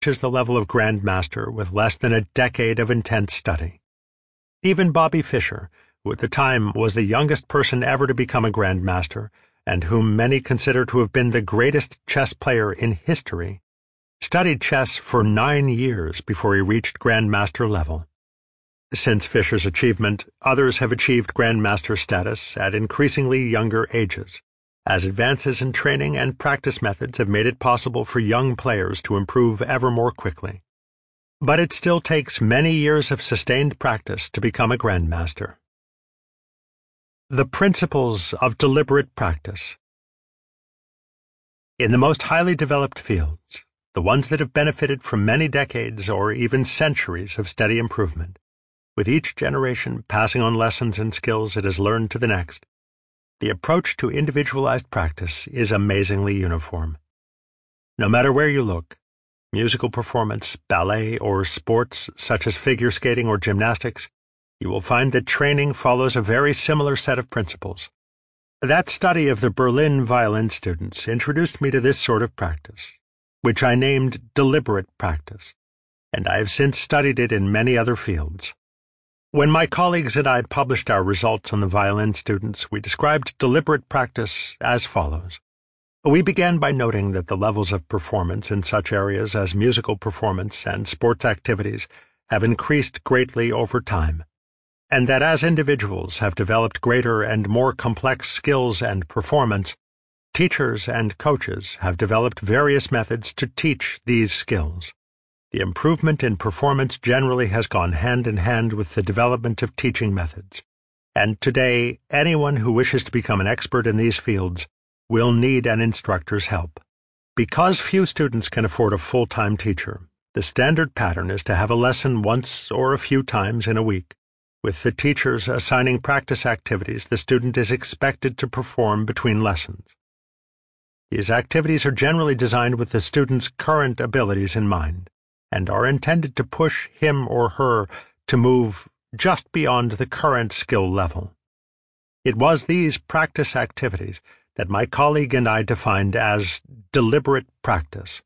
reaches the level of Grandmaster with less than a decade of intense study. Even Bobby Fischer, who at the time was the youngest person ever to become a Grandmaster, and whom many consider to have been the greatest chess player in history, studied chess for 9 years before he reached Grandmaster level. Since Fischer's achievement, others have achieved Grandmaster status at increasingly younger ages, as advances in training and practice methods have made it possible for young players to improve ever more quickly. But it still takes many years of sustained practice to become a Grandmaster. The principles of deliberate practice. In the most highly developed fields, the ones that have benefited from many decades or even centuries of steady improvement, with each generation passing on lessons and skills it has learned to the next, the approach to individualized practice is amazingly uniform. No matter where you look, musical performance, ballet, or sports such as figure skating or gymnastics, you will find that training follows a very similar set of principles. That study of the Berlin violin students introduced me to this sort of practice, which I named deliberate practice, and I have since studied it in many other fields. When my colleagues and I published our results on the violin students, we described deliberate practice as follows. We began by noting that the levels of performance in such areas as musical performance and sports activities have increased greatly over time, and that as individuals have developed greater and more complex skills and performance, teachers and coaches have developed various methods to teach these skills. The improvement in performance generally has gone hand in hand with the development of teaching methods, and today anyone who wishes to become an expert in these fields will need an instructor's help. Because few students can afford a full-time teacher, the standard pattern is to have a lesson once or a few times in a week, with the teachers assigning practice activities the student is expected to perform between lessons. These activities are generally designed with the student's current abilities in mind, and are intended to push him or her to move just beyond the current skill level. It was these practice activities that my colleague and I defined as deliberate practice.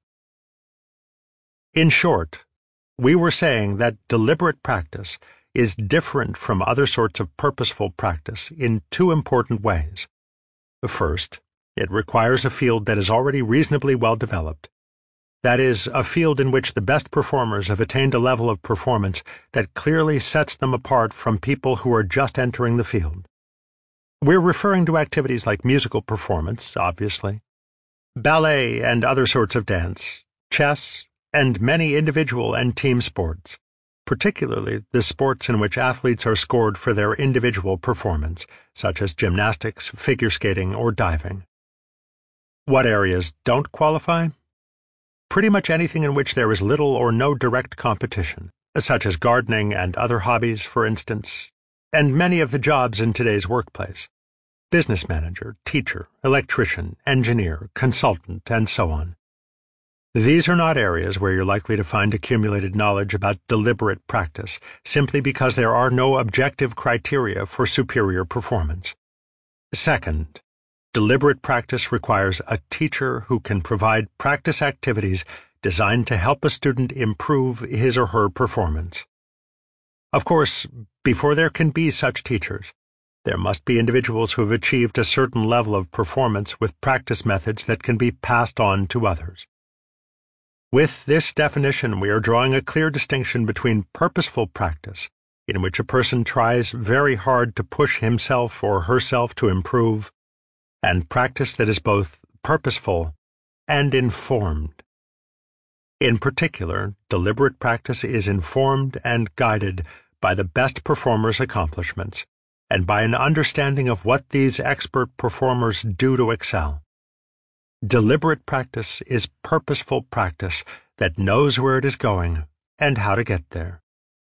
In short, we were saying that deliberate practice is different from other sorts of purposeful practice in 2 important ways. First, it requires a field that is already reasonably well developed. That is, a field in which the best performers have attained a level of performance that clearly sets them apart from people who are just entering the field. We're referring to activities like musical performance, obviously, ballet and other sorts of dance, chess, and many individual and team sports, particularly the sports in which athletes are scored for their individual performance, such as gymnastics, figure skating, or diving. What areas don't qualify? Pretty much anything in which there is little or no direct competition, such as gardening and other hobbies, for instance, and many of the jobs in today's workplace: business manager, teacher, electrician, engineer, consultant, and so on. These are not areas where you're likely to find accumulated knowledge about deliberate practice, simply because there are no objective criteria for superior performance. Second, deliberate practice requires a teacher who can provide practice activities designed to help a student improve his or her performance. Of course, before there can be such teachers, there must be individuals who have achieved a certain level of performance with practice methods that can be passed on to others. With this definition, we are drawing a clear distinction between purposeful practice, in which a person tries very hard to push himself or herself to improve, and practice that is both purposeful and informed. In particular, deliberate practice is informed and guided by the best performers' accomplishments, and by an understanding of what these expert performers do to excel. Deliberate practice is purposeful practice that knows where it is going and how to get there.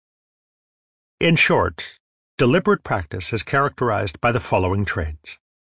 In short, deliberate practice is characterized by the following traits.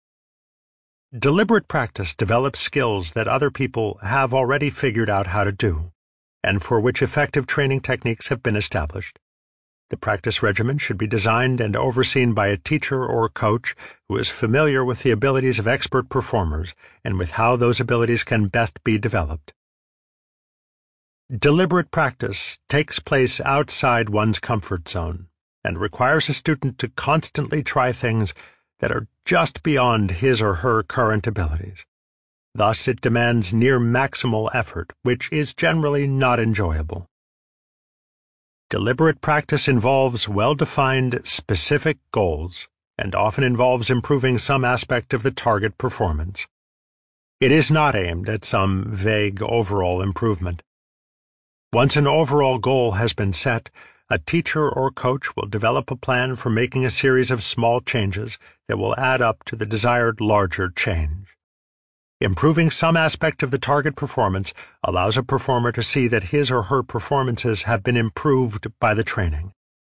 Deliberate practice develops skills that other people have already figured out how to do, and for which effective training techniques have been established. The practice regimen should be designed and overseen by a teacher or coach who is familiar with the abilities of expert performers and with how those abilities can best be developed. Deliberate practice takes place outside one's comfort zone and requires a student to constantly try things that are just beyond his or her current abilities. Thus, it demands near maximal effort, which is generally not enjoyable. Deliberate practice involves well-defined, specific goals and often involves improving some aspect of the target performance. It is not aimed at some vague overall improvement. Once an overall goal has been set, a teacher or coach will develop a plan for making a series of small changes that will add up to the desired larger change. Improving some aspect of the target performance allows a performer to see that his or her performances have been improved by the training.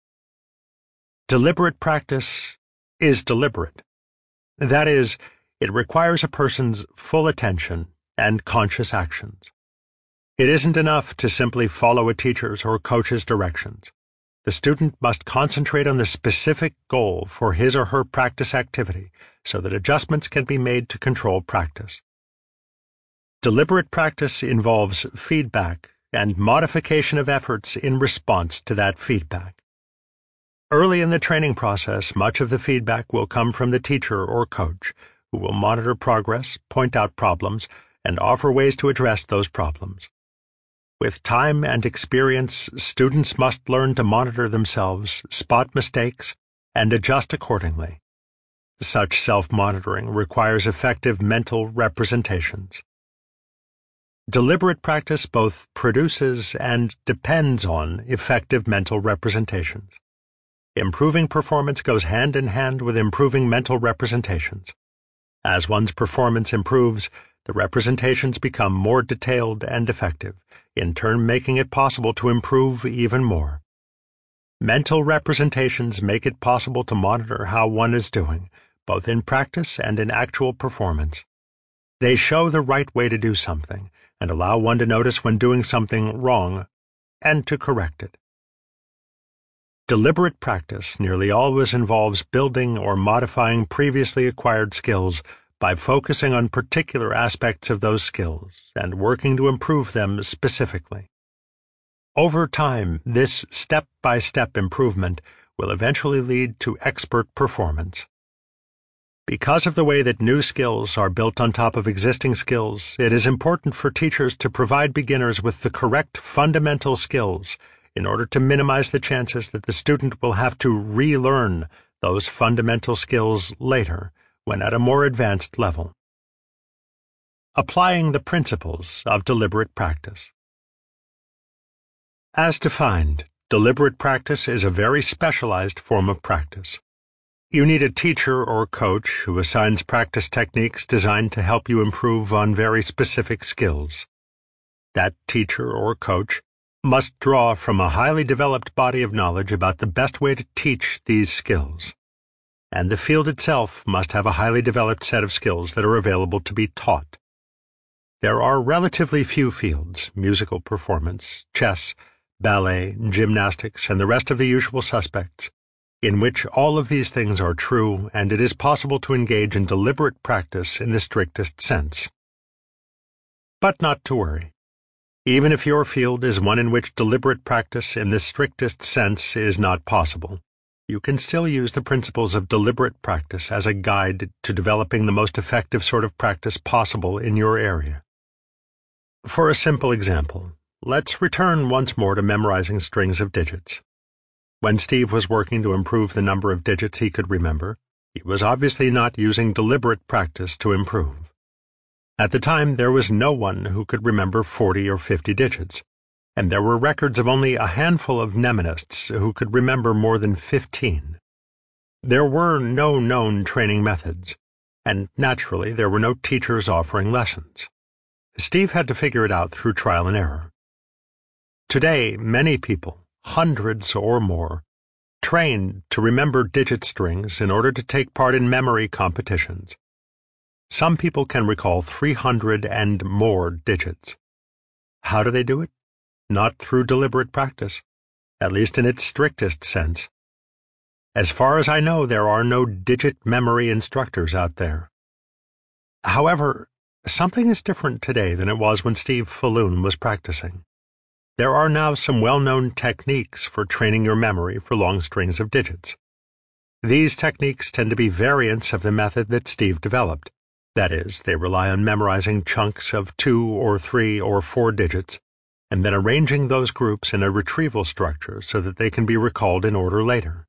Deliberate practice is deliberate. That is, it requires a person's full attention and conscious actions. It isn't enough to simply follow a teacher's or coach's directions. The student must concentrate on the specific goal for his or her practice activity so that adjustments can be made to control practice. Deliberate practice involves feedback and modification of efforts in response to that feedback. Early in the training process, much of the feedback will come from the teacher or coach, who will monitor progress, point out problems, and offer ways to address those problems. With time and experience, students must learn to monitor themselves, spot mistakes, and adjust accordingly. Such self-monitoring requires effective mental representations. Deliberate practice both produces and depends on effective mental representations. Improving performance goes hand in hand with improving mental representations. As one's performance improves, the representations become more detailed and effective, in turn making it possible to improve even more. Mental representations make it possible to monitor how one is doing, both in practice and in actual performance. They show the right way to do something, and allow one to notice when doing something wrong, and to correct it. Deliberate practice nearly always involves building or modifying previously acquired skills by focusing on particular aspects of those skills and working to improve them specifically. Over time, this step-by-step improvement will eventually lead to expert performance. Because of the way that new skills are built on top of existing skills, it is important for teachers to provide beginners with the correct fundamental skills in order to minimize the chances that the student will have to relearn those fundamental skills later, when at a more advanced level. Applying the principles of deliberate practice. As defined, deliberate practice is a very specialized form of practice. You need a teacher or coach who assigns practice techniques designed to help you improve on very specific skills. That teacher or coach must draw from a highly developed body of knowledge about the best way to teach these skills. And the field itself must have a highly developed set of skills that are available to be taught. There are relatively few fields, musical performance, chess, ballet, gymnastics, and the rest of the usual suspects, in which all of these things are true and it is possible to engage in deliberate practice in the strictest sense. But not to worry. Even if your field is one in which deliberate practice in the strictest sense is not possible, you can still use the principles of deliberate practice as a guide to developing the most effective sort of practice possible in your area. For a simple example, let's return once more to memorizing strings of digits. When Steve was working to improve the number of digits he could remember, he was obviously not using deliberate practice to improve. At the time, there was no one who could remember 40 or 50 digits, and there were records of only a handful of mnemonists who could remember more than 15. There were no known training methods, and naturally there were no teachers offering lessons. Steve had to figure it out through trial and error. Today, many people, hundreds or more, train to remember digit strings in order to take part in memory competitions. Some people can recall 300 and more digits. How do they do it? Not through deliberate practice, at least in its strictest sense. As far as I know, there are no digit memory instructors out there. However, something is different today than it was when Steve Falloon was practicing. there are now some well-known techniques for training your memory for long strings of digits. These techniques tend to be variants of the method that Steve developed. That is, they rely on memorizing chunks of 2 or 3 or 4 digits, and then arranging those groups in a retrieval structure so that they can be recalled in order later.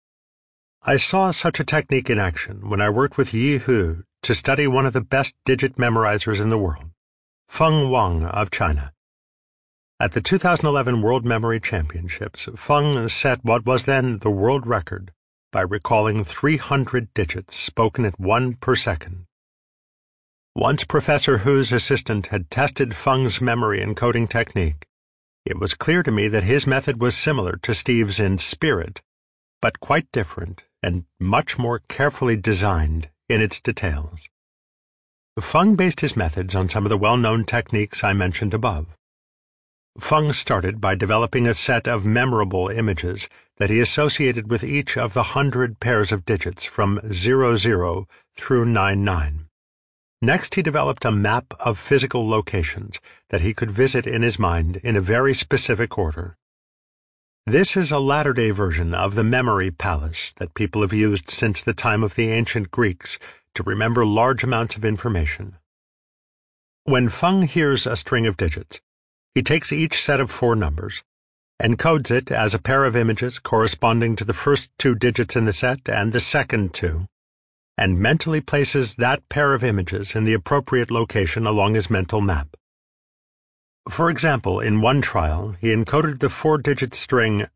I saw such a technique in action when I worked with Yi Hu to study one of the best digit memorizers in the world, Feng Wang of China. At the 2011 World Memory Championships, Feng set what was then the world record by recalling 300 digits spoken at 1 per second. Once Professor Hu's assistant had tested Feng's memory encoding technique, it was clear to me that his method was similar to Steve's in spirit, but quite different and much more carefully designed in its details. Feng based his methods on some of the well-known techniques I mentioned above. Feng started by developing a set of memorable images that he associated with each of the 100 pairs of digits from 00 through 99. Next, he developed a map of physical locations that he could visit in his mind in a very specific order. This is a latter-day version of the memory palace that people have used since the time of the ancient Greeks to remember large amounts of information. When Feng hears a string of digits, he takes each set of 4 numbers, encodes it as a pair of images corresponding to the first 2 digits in the set and the second 2, and mentally places that pair of images in the appropriate location along his mental map. For example, in one trial, he encoded the 4-digit string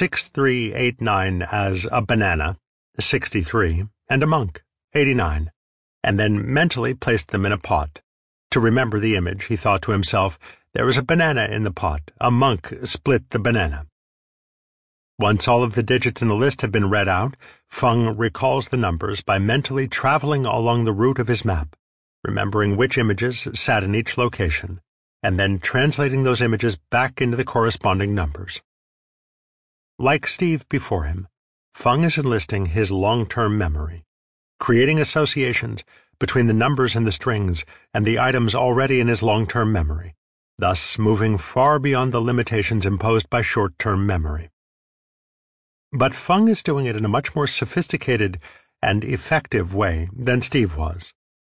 6389 as a banana, 63, and a monk, 89, and then mentally placed them in a pot. To remember the image, he thought to himself, "There is a banana in the pot. A monk split the banana." Once all of the digits in the list have been read out, Feng recalls the numbers by mentally traveling along the route of his map, remembering which images sat in each location, and then translating those images back into the corresponding numbers. Like Steve before him, Feng is enlisting his long-term memory, creating associations between the numbers in the strings and the items already in his long-term memory, thus moving far beyond the limitations imposed by short-term memory. But Feng is doing it in a much more sophisticated and effective way than Steve was.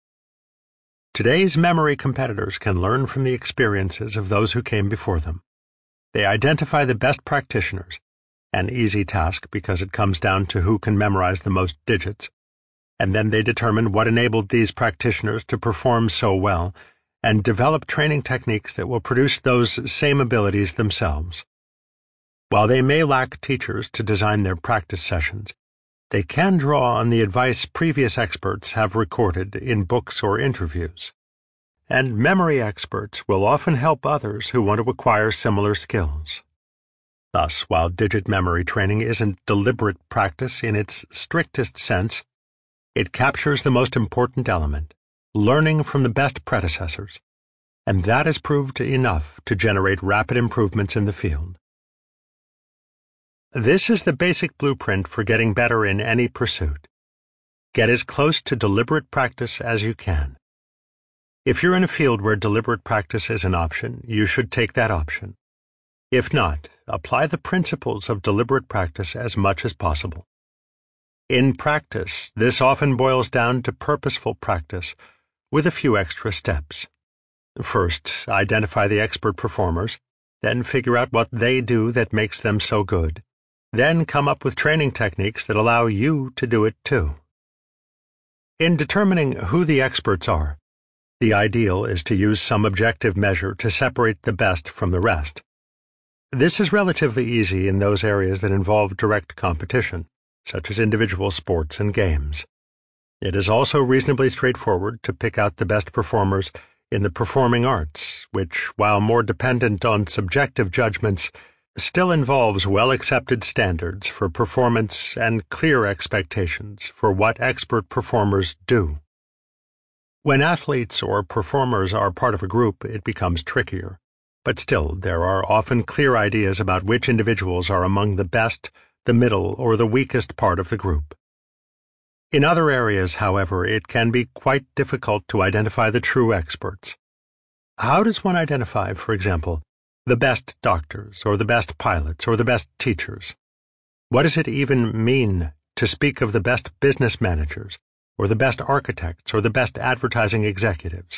Today's memory competitors can learn from the experiences of those who came before them. They identify the best practitioners, an easy task because it comes down to who can memorize the most digits, and then they determine what enabled these practitioners to perform so well and develop training techniques that will produce those same abilities themselves. While they may lack teachers to design their practice sessions, they can draw on the advice previous experts have recorded in books or interviews. And memory experts will often help others who want to acquire similar skills. Thus, while digit memory training isn't deliberate practice in its strictest sense, it captures the most important element, learning from the best predecessors, and that has proved enough to generate rapid improvements in the field. This is the basic blueprint for getting better in any pursuit. Get as close to deliberate practice as you can. If you're in a field where deliberate practice is an option, you should take that option. If not, apply the principles of deliberate practice as much as possible. In practice, this often boils down to purposeful practice with a few extra steps. First, identify the expert performers, then figure out what they do that makes them so good. Then come up with training techniques that allow you to do it too. In determining who the experts are, the ideal is to use some objective measure to separate the best from the rest. This is relatively easy in those areas that involve direct competition, such as individual sports and games. It is also reasonably straightforward to pick out the best performers in the performing arts, which, while more dependent on subjective judgments, still involves well-accepted standards for performance and clear expectations for what expert performers do. When athletes or performers are part of a group, it becomes trickier, but still there are often clear ideas about which individuals are among the best, the middle, or the weakest part of the group. In other areas, however, it can be quite difficult to identify the true experts. How does one identify, for example, the best doctors, or the best pilots, or the best teachers? What does it even mean to speak of the best business managers, or the best architects, or the best advertising executives?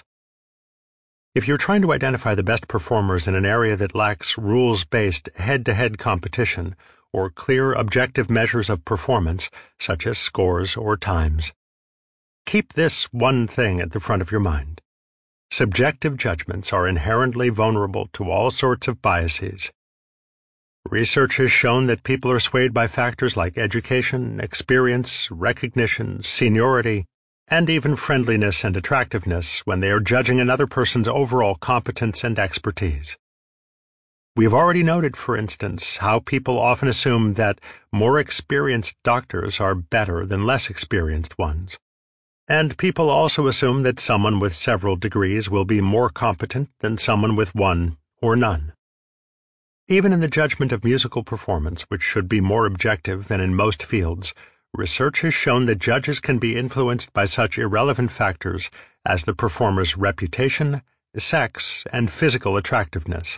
If you're trying to identify the best performers in an area that lacks rules-based head-to-head competition or clear objective measures of performance, such as scores or times, keep this one thing at the front of your mind. Subjective judgments are inherently vulnerable to all sorts of biases. Research has shown that people are swayed by factors like education, experience, recognition, seniority, and even friendliness and attractiveness when they are judging another person's overall competence and expertise. We have already noted, for instance, how people often assume that more experienced doctors are better than less experienced ones. And people also assume that someone with several degrees will be more competent than someone with one or none. Even in the judgment of musical performance, which should be more objective than in most fields, research has shown that judges can be influenced by such irrelevant factors as the performer's reputation, sex, and physical attractiveness.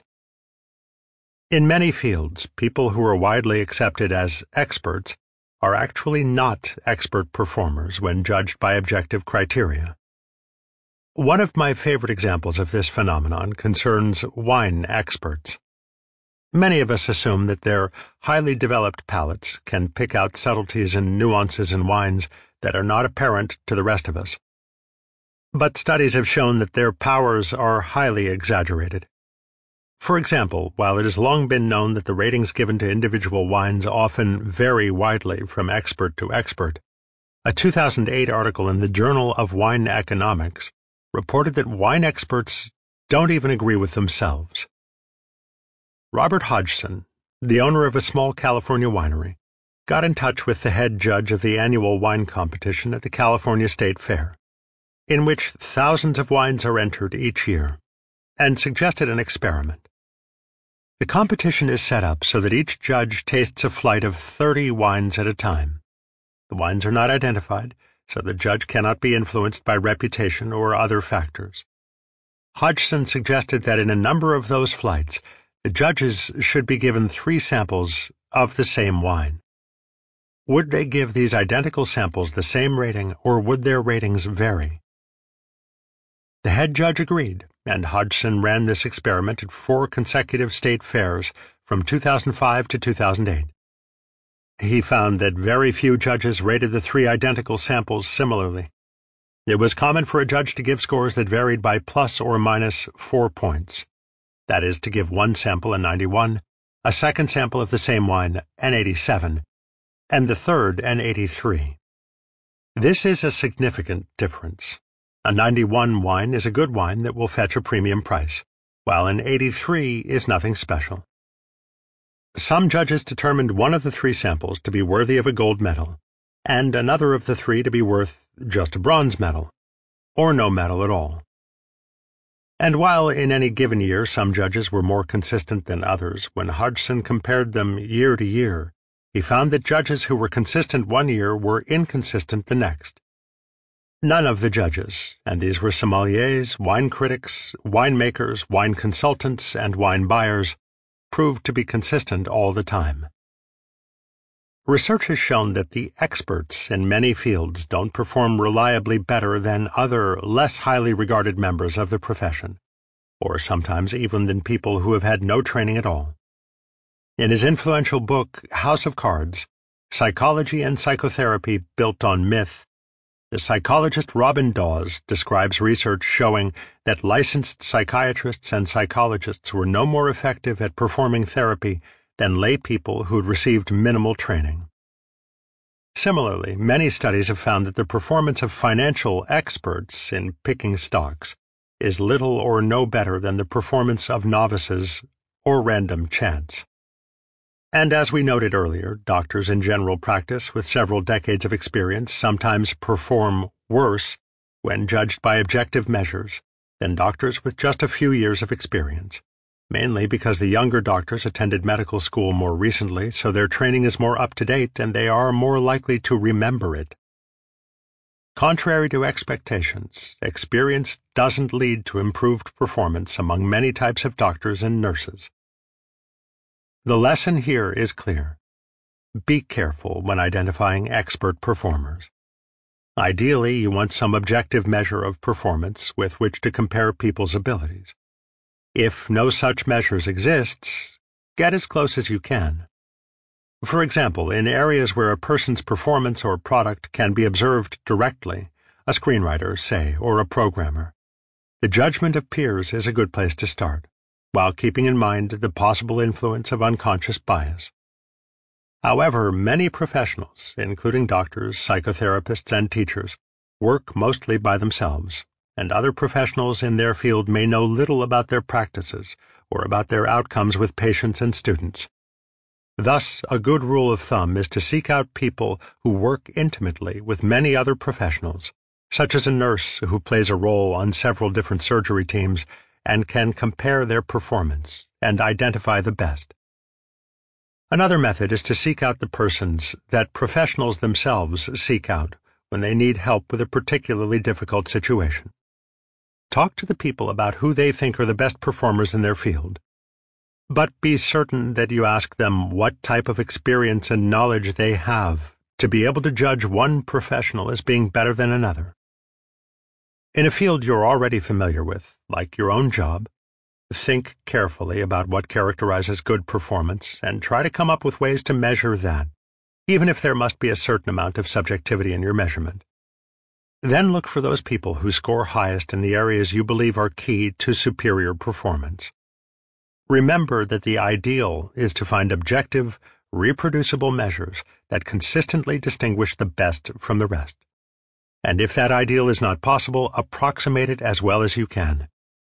In many fields, people who are widely accepted as experts are actually not expert performers when judged by objective criteria. One of my favorite examples of this phenomenon concerns wine experts. Many of us assume that their highly developed palates can pick out subtleties and nuances in wines that are not apparent to the rest of us. But studies have shown that their powers are highly exaggerated. For example, while it has long been known that the ratings given to individual wines often vary widely from expert to expert, a 2008 article in the Journal of Wine Economics reported that wine experts don't even agree with themselves. Robert Hodgson, the owner of a small California winery, got in touch with the head judge of the annual wine competition at the California State Fair, in which thousands of wines are entered each year, and suggested an experiment. The competition is set up so that each judge tastes a flight of 30 wines at a time. The wines are not identified, so the judge cannot be influenced by reputation or other factors. Hodgson suggested that in a number of those flights, the judges should be given 3 samples of the same wine. Would they give these identical samples the same rating, or would their ratings vary? The head judge agreed, and Hodgson ran this experiment at 4 consecutive state fairs from 2005 to 2008. He found that very few judges rated the 3 identical samples similarly. It was common for a judge to give scores that varied by plus or minus 4 points. That is, to give one sample a 91, a second sample of the same wine an 87, and the third an 83. This is a significant difference. A 91 wine is a good wine that will fetch a premium price, while an 83 is nothing special. Some judges determined one of the 3 samples to be worthy of a gold medal, and another of the 3 to be worth just a bronze medal, or no medal at all. And while in any given year some judges were more consistent than others, when Hodgson compared them year to year, he found that judges who were consistent one year were inconsistent the next. None of the judges, and these were sommeliers, wine critics, winemakers, wine consultants, and wine buyers, proved to be consistent all the time. Research has shown that the experts in many fields don't perform reliably better than other, less highly regarded members of the profession, or sometimes even than people who have had no training at all. In his influential book, House of Cards, Psychology and Psychotherapy Built on Myth, the psychologist Robin Dawes describes research showing that licensed psychiatrists and psychologists were no more effective at performing therapy than lay people who had received minimal training. Similarly, many studies have found that the performance of financial experts in picking stocks is little or no better than the performance of novices or random chance. And as we noted earlier, doctors in general practice with several decades of experience sometimes perform worse when judged by objective measures than doctors with just a few years of experience, mainly because the younger doctors attended medical school more recently, so their training is more up-to-date and they are more likely to remember it. Contrary to expectations, experience doesn't lead to improved performance among many types of doctors and nurses. The lesson here is clear. Be careful when identifying expert performers. Ideally, you want some objective measure of performance with which to compare people's abilities. If no such measures exist, get as close as you can. For example, in areas where a person's performance or product can be observed directly, a screenwriter, say, or a programmer, the judgment of peers is a good place to start, while keeping in mind the possible influence of unconscious bias. However, many professionals, including doctors, psychotherapists, and teachers, work mostly by themselves, and other professionals in their field may know little about their practices or about their outcomes with patients and students. Thus, a good rule of thumb is to seek out people who work intimately with many other professionals, such as a nurse who plays a role on several different surgery teams and can compare their performance and identify the best. Another method is to seek out the persons that professionals themselves seek out when they need help with a particularly difficult situation. Talk to the people about who they think are the best performers in their field. But be certain that you ask them what type of experience and knowledge they have to be able to judge one professional as being better than another. In a field you're already familiar with, like your own job, think carefully about what characterizes good performance and try to come up with ways to measure that, even if there must be a certain amount of subjectivity in your measurement. Then look for those people who score highest in the areas you believe are key to superior performance. Remember that the ideal is to find objective, reproducible measures that consistently distinguish the best from the rest. And if that ideal is not possible, approximate it as well as you can.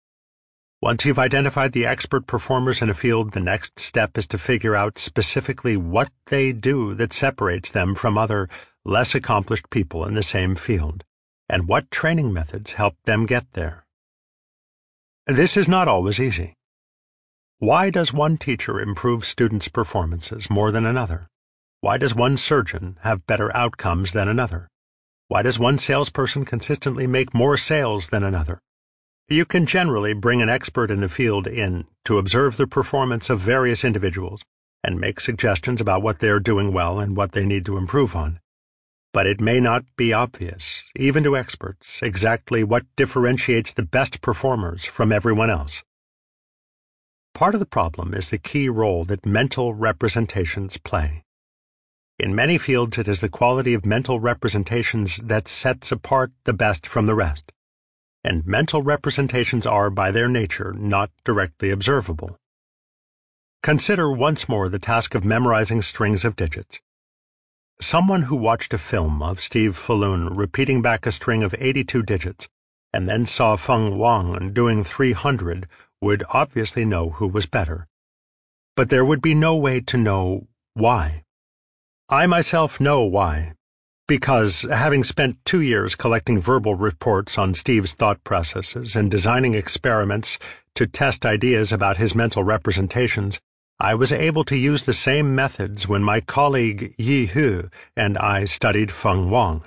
Once you've identified the expert performers in a field, the next step is to figure out specifically what they do that separates them from other, less accomplished people in the same field, and what training methods help them get there. This is not always easy. Why does one teacher improve students' performances more than another? Why does one surgeon have better outcomes than another? Why does one salesperson consistently make more sales than another? You can generally bring an expert in the field in to observe the performance of various individuals and make suggestions about what they are doing well and what they need to improve on. But it may not be obvious, even to experts, exactly what differentiates the best performers from everyone else. Part of the problem is the key role that mental representations play. In many fields, it is the quality of mental representations that sets apart the best from the rest. And mental representations are, by their nature, not directly observable. Consider once more the task of memorizing strings of digits. Someone who watched a film of Steve Falloon repeating back a string of 82 digits and then saw Feng Wang doing 300 would obviously know who was better. But there would be no way to know why. I myself know why. Because, having spent 2 years collecting verbal reports on Steve's thought processes and designing experiments to test ideas about his mental representations, I was able to use the same methods when my colleague Yi Hu and I studied Feng Wang.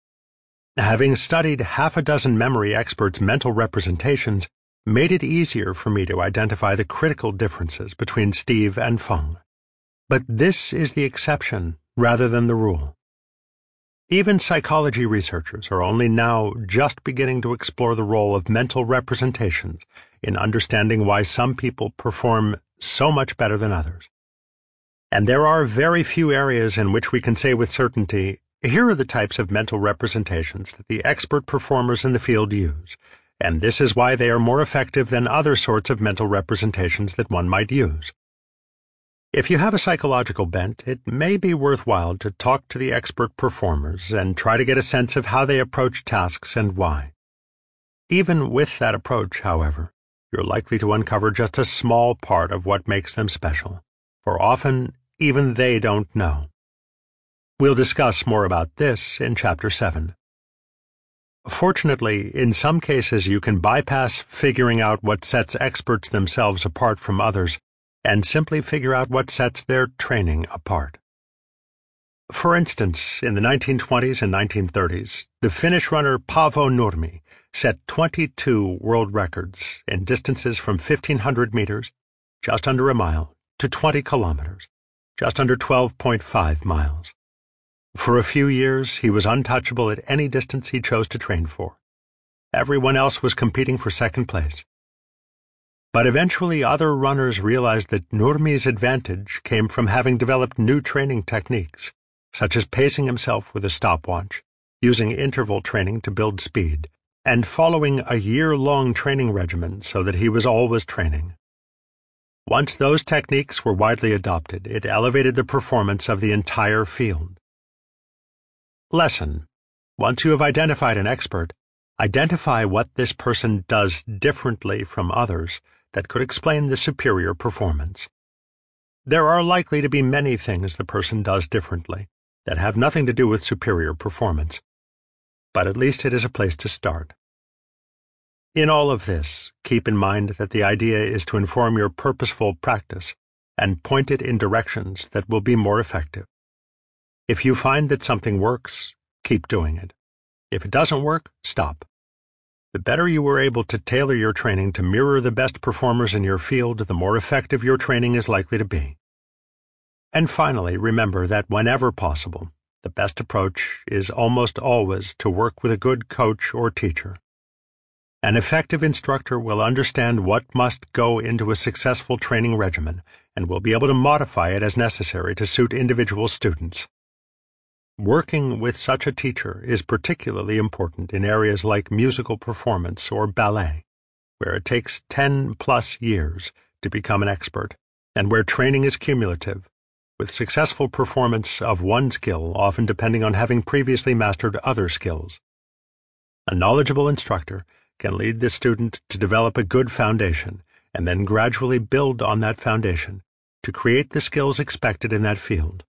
Having studied half a dozen memory experts' mental representations made it easier for me to identify the critical differences between Steve and Feng. But this is the exception rather than the rule. Even psychology researchers are only now just beginning to explore the role of mental representations in understanding why some people perform so much better than others. And there are very few areas in which we can say with certainty, here are the types of mental representations that the expert performers in the field use, and this is why they are more effective than other sorts of mental representations that one might use. If you have a psychological bent, it may be worthwhile to talk to the expert performers and try to get a sense of how they approach tasks and why. Even with that approach, however, you're likely to uncover just a small part of what makes them special, for often even they don't know. We'll discuss more about this in Chapter 7. Fortunately, in some cases you can bypass figuring out what sets experts themselves apart from others and simply figure out what sets their training apart. For instance, in the 1920s and 1930s, the Finnish runner Paavo Nurmi set 22 world records in distances from 1,500 meters, just under a mile, to 20 kilometers, just under 12.5 miles. For a few years, he was untouchable at any distance he chose to train for. Everyone else was competing for second place. But eventually other runners realized that Nurmi's advantage came from having developed new training techniques, such as pacing himself with a stopwatch, using interval training to build speed, and following a year-long training regimen so that he was always training. Once those techniques were widely adopted, it elevated the performance of the entire field. Lesson: once you have identified an expert, identify what this person does differently from others that could explain the superior performance. There are likely to be many things the person does differently that have nothing to do with superior performance, but at least it is a place to start. In all of this, keep in mind that the idea is to inform your purposeful practice and point it in directions that will be more effective. If you find that something works, keep doing it. If it doesn't work, stop. The better you are able to tailor your training to mirror the best performers in your field, the more effective your training is likely to be. And finally, remember that whenever possible, the best approach is almost always to work with a good coach or teacher. An effective instructor will understand what must go into a successful training regimen and will be able to modify it as necessary to suit individual students. Working with such a teacher is particularly important in areas like musical performance or ballet, where it takes 10+ years to become an expert, and where training is cumulative, with successful performance of one skill often depending on having previously mastered other skills. A knowledgeable instructor can lead the student to develop a good foundation and then gradually build on that foundation to create the skills expected in that field.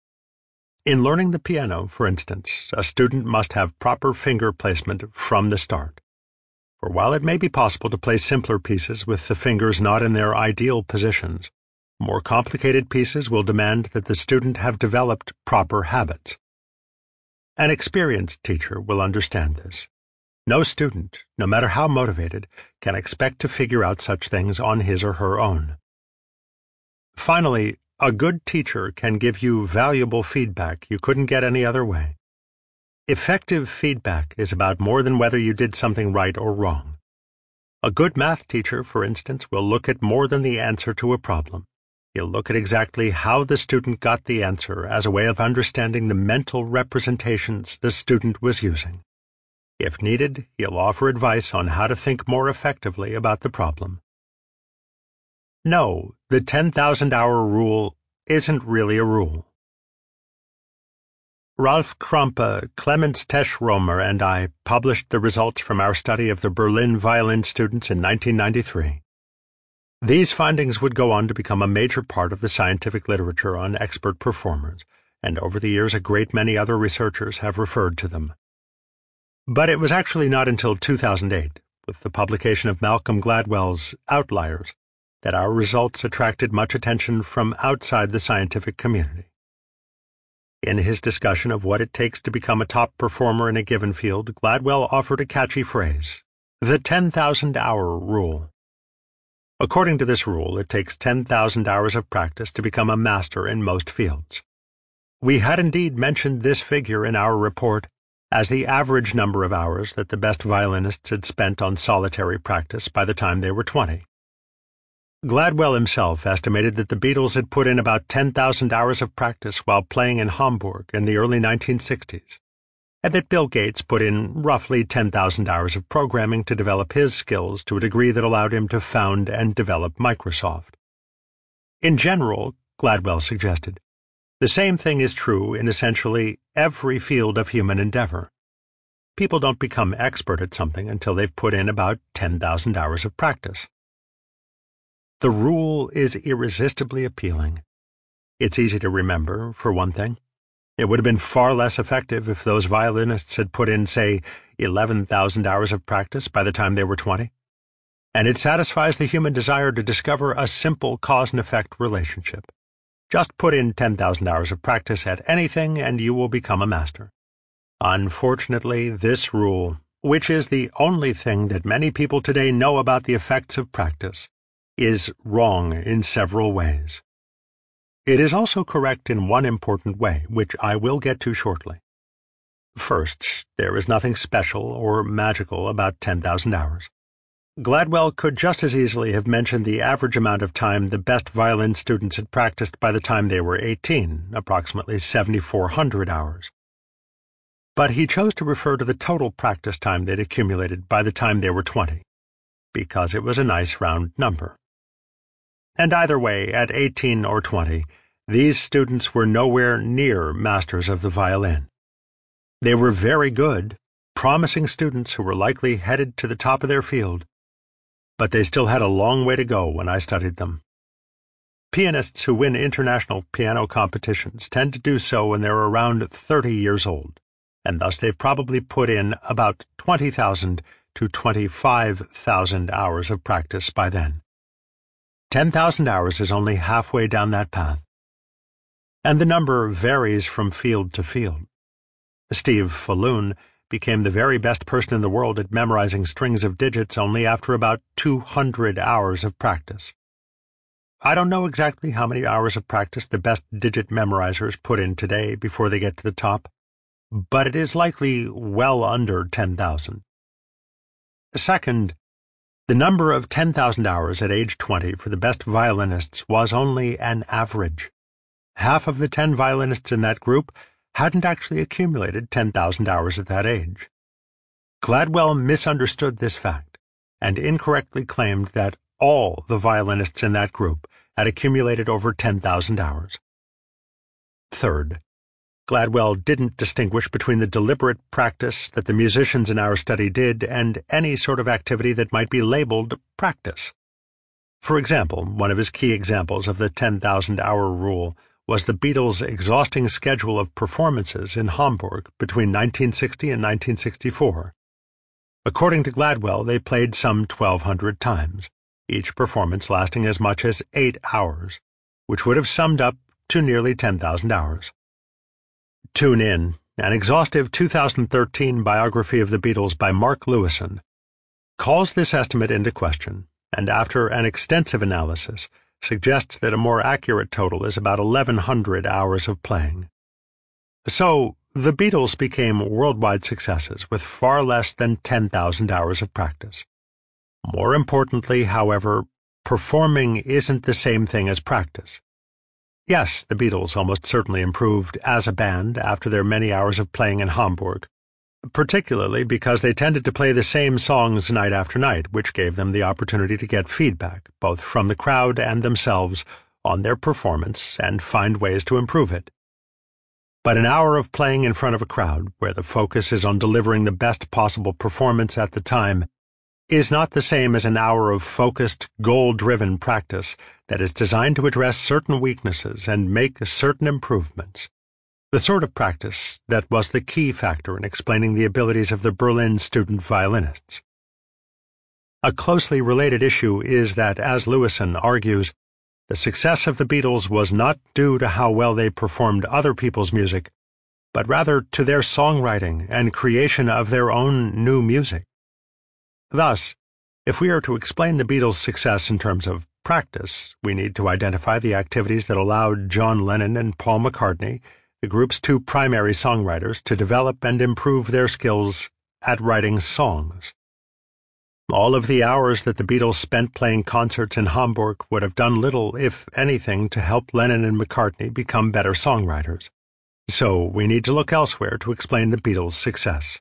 In learning the piano, for instance, a student must have proper finger placement from the start. For while it may be possible to play simpler pieces with the fingers not in their ideal positions, more complicated pieces will demand that the student have developed proper habits. An experienced teacher will understand this. No student, no matter how motivated, can expect to figure out such things on his or her own. Finally, a good teacher can give you valuable feedback you couldn't get any other way. Effective feedback is about more than whether you did something right or wrong. A good math teacher, for instance, will look at more than the answer to a problem. He'll look at exactly how the student got the answer as a way of understanding the mental representations the student was using. If needed, he'll offer advice on how to think more effectively about the problem. No, the 10,000-hour rule isn't really a rule. Ralf Krampe, Clemens Teschromer, and I published the results from our study of the Berlin violin students in 1993. These findings would go on to become a major part of the scientific literature on expert performers, and over the years a great many other researchers have referred to them. But it was actually not until 2008, with the publication of Malcolm Gladwell's Outliers, that our results attracted much attention from outside the scientific community. In his discussion of what it takes to become a top performer in a given field, Gladwell offered a catchy phrase, the 10,000-hour rule. According to this rule, it takes 10,000 hours of practice to become a master in most fields. We had indeed mentioned this figure in our report as the average number of hours that the best violinists had spent on solitary practice by the time they were 20. Gladwell himself estimated that the Beatles had put in about 10,000 hours of practice while playing in Hamburg in the early 1960s, and that Bill Gates put in roughly 10,000 hours of programming to develop his skills to a degree that allowed him to found and develop Microsoft. In general, Gladwell suggested, the same thing is true in essentially every field of human endeavor. People don't become expert at something until they've put in about 10,000 hours of practice. The rule is irresistibly appealing. It's easy to remember, for one thing. It would have been far less effective if those violinists had put in, say, 11,000 hours of practice by the time they were 20. And it satisfies the human desire to discover a simple cause-and-effect relationship. Just put in 10,000 hours of practice at anything and you will become a master. Unfortunately, this rule, which is the only thing that many people today know about the effects of practice, is wrong in several ways. It is also correct in one important way, which I will get to shortly. First, there is nothing special or magical about 10,000 hours. Gladwell could just as easily have mentioned the average amount of time the best violin students had practiced by the time they were 18, approximately 7,400 hours. But he chose to refer to the total practice time they'd accumulated by the time they were 20, because it was a nice round number. And either way, at 18 or 20, these students were nowhere near masters of the violin. They were very good, promising students who were likely headed to the top of their field, but they still had a long way to go when I studied them. Pianists who win international piano competitions tend to do so when they're around 30 years old, and thus they've probably put in about 20,000 to 25,000 hours of practice by then. 10,000 hours is only halfway down that path. And the number varies from field to field. Steve Falloon became the very best person in the world at memorizing strings of digits only after about 200 hours of practice. I don't know exactly how many hours of practice the best digit memorizers put in today before they get to the top, but it is likely well under 10,000. Second, the number of 10,000 hours at age 20 for the best violinists was only an average. Half of the 10 violinists in that group hadn't actually accumulated 10,000 hours at that age. Gladwell misunderstood this fact and incorrectly claimed that all the violinists in that group had accumulated over 10,000 hours. Third, Gladwell didn't distinguish between the deliberate practice that the musicians in our study did and any sort of activity that might be labeled practice. For example, one of his key examples of the 10,000-hour rule was the Beatles' exhausting schedule of performances in Hamburg between 1960 and 1964. According to Gladwell, they played some 1,200 times, each performance lasting as much as 8 hours, which would have summed up to nearly 10,000 hours. Tune In, an exhaustive 2013 biography of the Beatles by Mark Lewison, calls this estimate into question, and after an extensive analysis, suggests that a more accurate total is about 1,100 hours of playing. So, the Beatles became worldwide successes with far less than 10,000 hours of practice. More importantly, however, performing isn't the same thing as practice. Yes, the Beatles almost certainly improved as a band after their many hours of playing in Hamburg, particularly because they tended to play the same songs night after night, which gave them the opportunity to get feedback, both from the crowd and themselves, on their performance and find ways to improve it. But an hour of playing in front of a crowd, where the focus is on delivering the best possible performance at the time, is not the same as an hour of focused, goal-driven practice that is designed to address certain weaknesses and make certain improvements. The sort of practice that was the key factor in explaining the abilities of the Berlin student violinists. A closely related issue is that, as Lewison argues, the success of the Beatles was not due to how well they performed other people's music, but rather to their songwriting and creation of their own new music. Thus, if we are to explain the Beatles' success in terms of practice, we need to identify the activities that allowed John Lennon and Paul McCartney, the group's two primary songwriters, to develop and improve their skills at writing songs. All of the hours that the Beatles spent playing concerts in Hamburg would have done little, if anything, to help Lennon and McCartney become better songwriters. So we need to look elsewhere to explain the Beatles' success.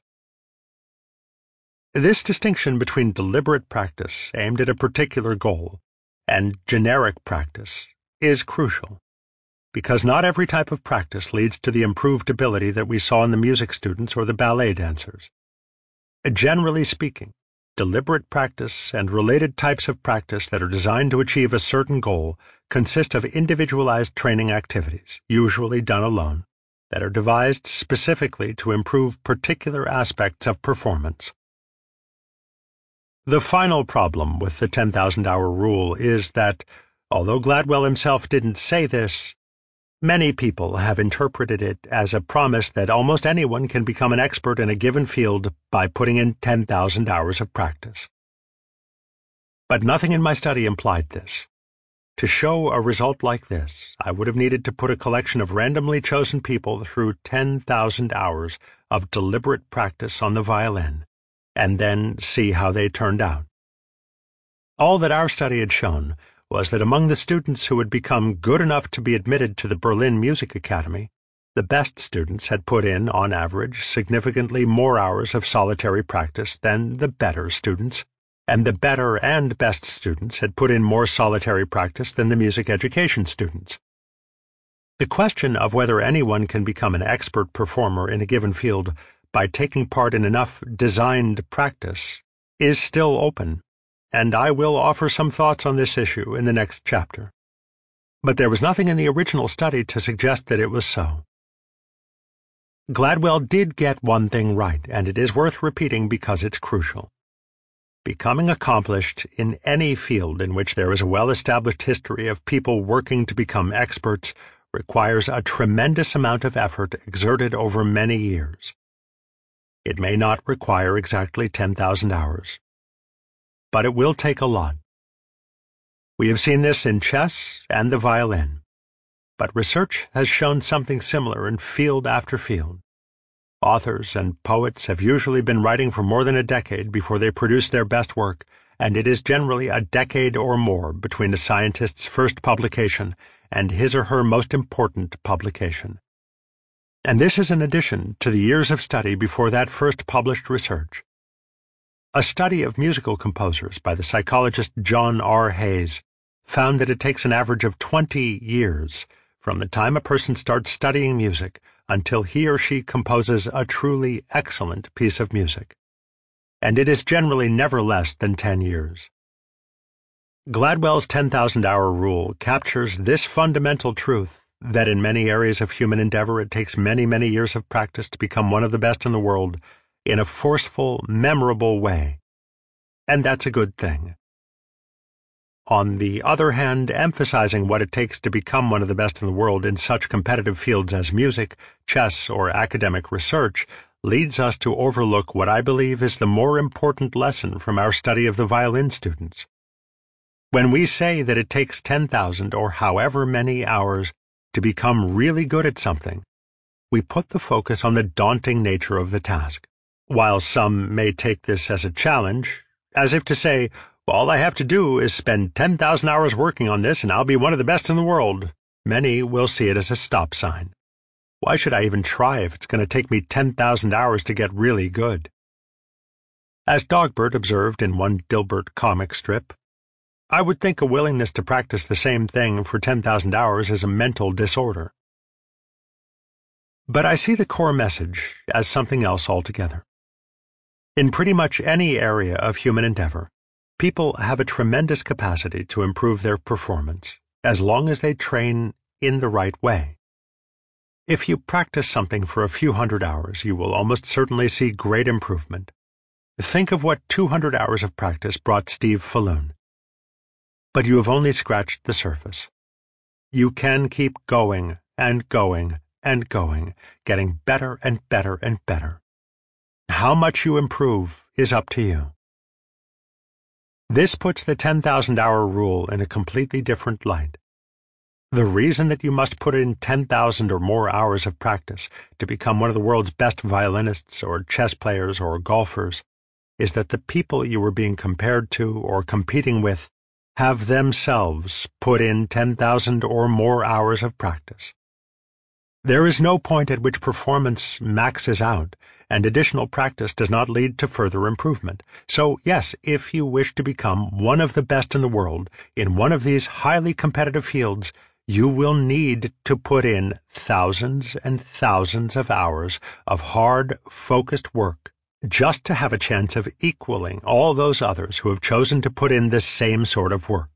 This distinction between deliberate practice aimed at a particular goal and generic practice is crucial, because not every type of practice leads to the improved ability that we saw in the music students or the ballet dancers. Generally speaking, deliberate practice and related types of practice that are designed to achieve a certain goal consist of individualized training activities, usually done alone, that are devised specifically to improve particular aspects of performance. The final problem with the 10,000-hour rule is that, although Gladwell himself didn't say this, many people have interpreted it as a promise that almost anyone can become an expert in a given field by putting in 10,000 hours of practice. But nothing in my study implied this. To show a result like this, I would have needed to put a collection of randomly chosen people through 10,000 hours of deliberate practice on the violin, and then see how they turned out. All that our study had shown was that among the students who had become good enough to be admitted to the Berlin Music Academy, the best students had put in, on average, significantly more hours of solitary practice than the better students, and the better and best students had put in more solitary practice than the music education students. The question of whether anyone can become an expert performer in a given field by taking part in enough designed practice is still open, and I will offer some thoughts on this issue in the next chapter. But there was nothing in the original study to suggest that it was so. Gladwell did get one thing right, and it is worth repeating because it's crucial. Becoming accomplished in any field in which there is a well-established history of people working to become experts requires a tremendous amount of effort exerted over many years. It may not require exactly 10,000 hours, but it will take a lot. We have seen this in chess and the violin, but research has shown something similar in field after field. Authors and poets have usually been writing for more than a decade before they produce their best work, and it is generally a decade or more between a scientist's first publication and his or her most important publication. And this is in addition to the years of study before that first published research. A study of musical composers by the psychologist John R. Hayes found that it takes an average of 20 years from the time a person starts studying music until he or she composes a truly excellent piece of music. And it is generally never less than 10 years. Gladwell's 10,000-hour rule captures this fundamental truth that in many areas of human endeavor it takes many, many years of practice to become one of the best in the world in a forceful, memorable way. And that's a good thing. On the other hand, emphasizing what it takes to become one of the best in the world in such competitive fields as music, chess, or academic research leads us to overlook what I believe is the more important lesson from our study of the violin students. When we say that it takes 10,000 or however many hours to become really good at something, we put the focus on the daunting nature of the task. While some may take this as a challenge, as if to say, all I have to do is spend 10,000 hours working on this and I'll be one of the best in the world, many will see it as a stop sign. Why should I even try if it's going to take me 10,000 hours to get really good? As Dogbert observed in one Dilbert comic strip, I would think a willingness to practice the same thing for 10,000 hours is a mental disorder. But I see the core message as something else altogether. In pretty much any area of human endeavor, people have a tremendous capacity to improve their performance as long as they train in the right way. If you practice something for a few hundred hours, you will almost certainly see great improvement. Think of what 200 hours of practice brought Steve Falloon. But you have only scratched the surface. You can keep going and going and going, getting better and better and better. How much you improve is up to you. This puts the 10,000-hour rule in a completely different light. The reason that you must put in 10,000 or more hours of practice to become one of the world's best violinists or chess players or golfers is that the people you are being compared to or competing with have themselves put in 10,000 or more hours of practice. There is no point at which performance maxes out, and additional practice does not lead to further improvement. So, yes, if you wish to become one of the best in the world in one of these highly competitive fields, you will need to put in thousands and thousands of hours of hard, focused work just to have a chance of equaling all those others who have chosen to put in the same sort of work.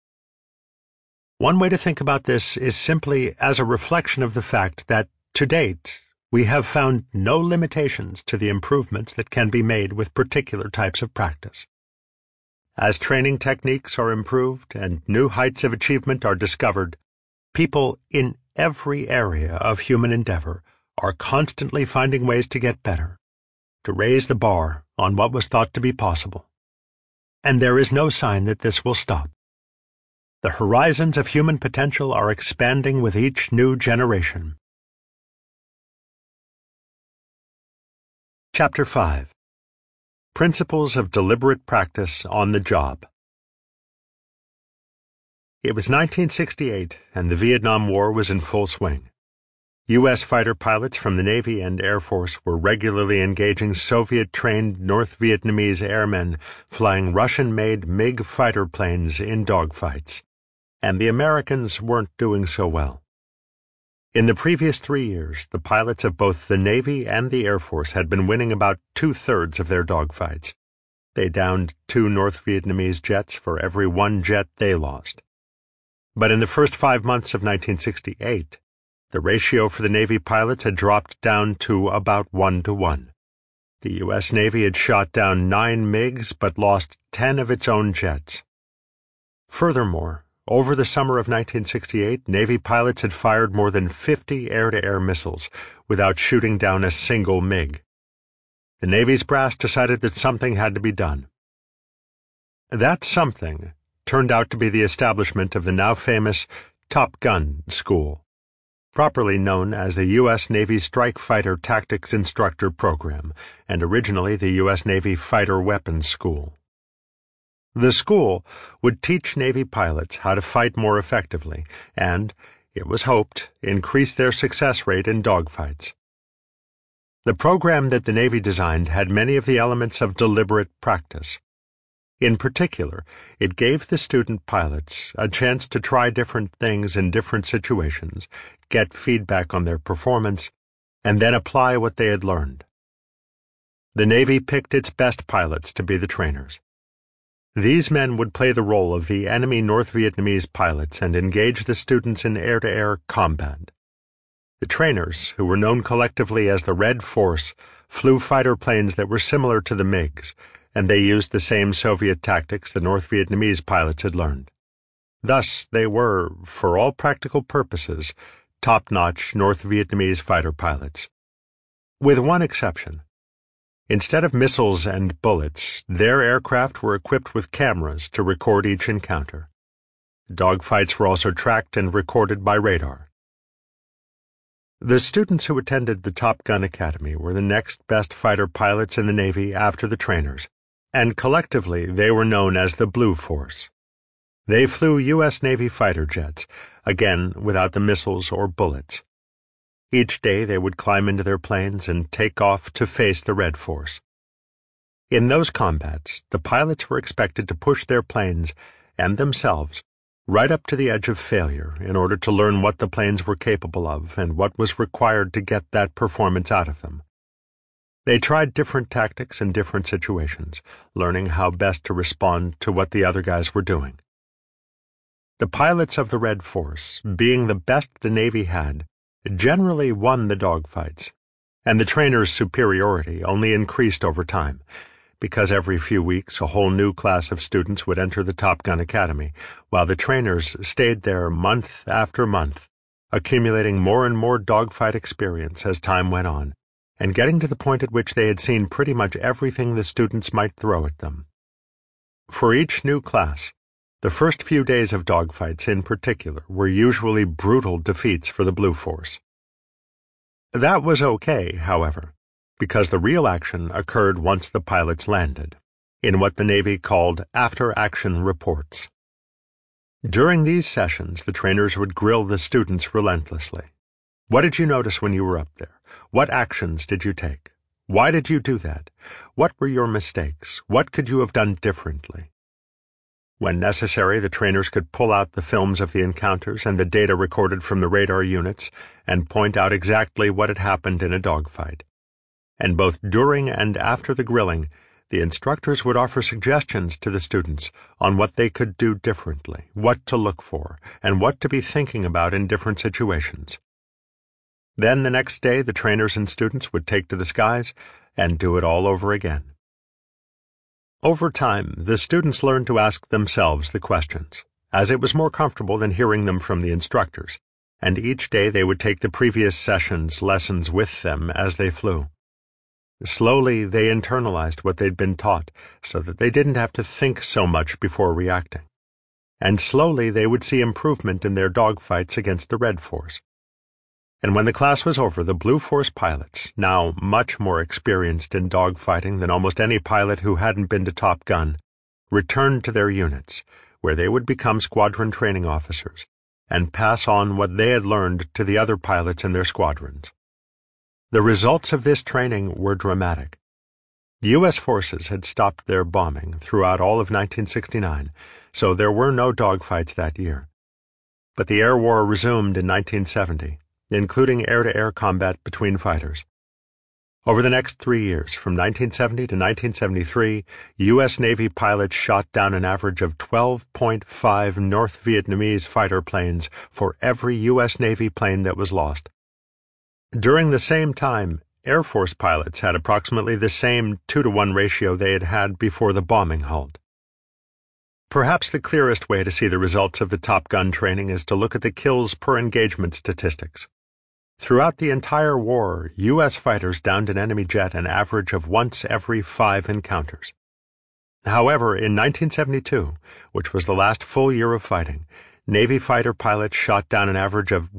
One way to think about this is simply as a reflection of the fact that, to date, we have found no limitations to the improvements that can be made with particular types of practice. As training techniques are improved and new heights of achievement are discovered, people in every area of human endeavor are constantly finding ways to get better, to raise the bar on what was thought to be possible. And there is no sign that this will stop. The horizons of human potential are expanding with each new generation. Chapter 5. Principles of Deliberate Practice on the Job. It was 1968, and the Vietnam War was in full swing. U.S. fighter pilots from the Navy and Air Force were regularly engaging Soviet-trained North Vietnamese airmen flying Russian-made MiG fighter planes in dogfights, and the Americans weren't doing so well. In the previous 3 years, the pilots of both the Navy and the Air Force had been winning about 2/3 of their dogfights. They downed 2 North Vietnamese jets for every 1 jet they lost. But in the first 5 months of 1968, the ratio for the Navy pilots had dropped down to about 1-to-1. The U.S. Navy had shot down 9 MiGs but lost 10 of its own jets. Furthermore, over the summer of 1968, Navy pilots had fired more than 50 air-to-air missiles without shooting down a single MiG. The Navy's brass decided that something had to be done. That something turned out to be the establishment of the now famous Top Gun School, properly known as the U.S. Navy Strike Fighter Tactics Instructor Program, and originally the U.S. Navy Fighter Weapons School. The school would teach Navy pilots how to fight more effectively and, it was hoped, increase their success rate in dogfights. The program that the Navy designed had many of the elements of deliberate practice. In particular, it gave the student pilots a chance to try different things in different situations, get feedback on their performance, and then apply what they had learned. The Navy picked its best pilots to be the trainers. These men would play the role of the enemy North Vietnamese pilots and engage the students in air-to-air combat. The trainers, who were known collectively as the Red Force, flew fighter planes that were similar to the MiGs, and they used the same Soviet tactics the North Vietnamese pilots had learned. Thus, they were, for all practical purposes, top-notch North Vietnamese fighter pilots. With one exception. Instead of missiles and bullets, their aircraft were equipped with cameras to record each encounter. Dogfights were also tracked and recorded by radar. The students who attended the Top Gun Academy were the next best fighter pilots in the Navy after the trainers, and collectively they were known as the Blue Force. They flew U.S. Navy fighter jets, again without the missiles or bullets. Each day they would climb into their planes and take off to face the Red Force. In those combats, the pilots were expected to push their planes, and themselves, right up to the edge of failure in order to learn what the planes were capable of and what was required to get that performance out of them. They tried different tactics in different situations, learning how best to respond to what the other guys were doing. The pilots of the Red Force, being the best the Navy had, generally won the dogfights, and the trainers' superiority only increased over time, because every few weeks a whole new class of students would enter the Top Gun Academy, while the trainers stayed there month after month, accumulating more and more dogfight experience as time went on, and getting to the point at which they had seen pretty much everything the students might throw at them. For each new class, the first few days of dogfights in particular were usually brutal defeats for the Blue Force. That was okay, however, because the real action occurred once the pilots landed, in what the Navy called after-action reports. During these sessions, the trainers would grill the students relentlessly. What did you notice when you were up there? What actions did you take? Why did you do that? What were your mistakes? What could you have done differently? When necessary, the trainers could pull out the films of the encounters and the data recorded from the radar units and point out exactly what had happened in a dogfight. And both during and after the grilling, the instructors would offer suggestions to the students on what they could do differently, what to look for, and what to be thinking about in different situations. Then the next day, the trainers and students would take to the skies and do it all over again. Over time, the students learned to ask themselves the questions, as it was more comfortable than hearing them from the instructors, and each day they would take the previous session's lessons with them as they flew. Slowly, they internalized what they'd been taught, so that they didn't have to think so much before reacting. and slowly they would see improvement in their dogfights against the Red Force. And when the class was over, the Blue Force pilots, now much more experienced in dogfighting than almost any pilot who hadn't been to Top Gun, returned to their units, where they would become squadron training officers and pass on what they had learned to the other pilots in their squadrons. The results of this training were dramatic. The U.S. forces had stopped their bombing throughout all of 1969, so there were no dogfights that year. But the air war resumed in 1970, including air-to-air combat between fighters. Over the next 3 years, from 1970 to 1973, U.S. Navy pilots shot down an average of 12.5 North Vietnamese fighter planes for every U.S. Navy plane that was lost. During the same time, Air Force pilots had approximately the same 2-to-1 ratio they had had before the bombing halt. Perhaps the clearest way to see the results of the Top Gun training is to look at the kills per engagement statistics. Throughout the entire war, U.S. fighters downed an enemy jet an average of once every 5 encounters. However, in 1972, which was the last full year of fighting, Navy fighter pilots shot down an average of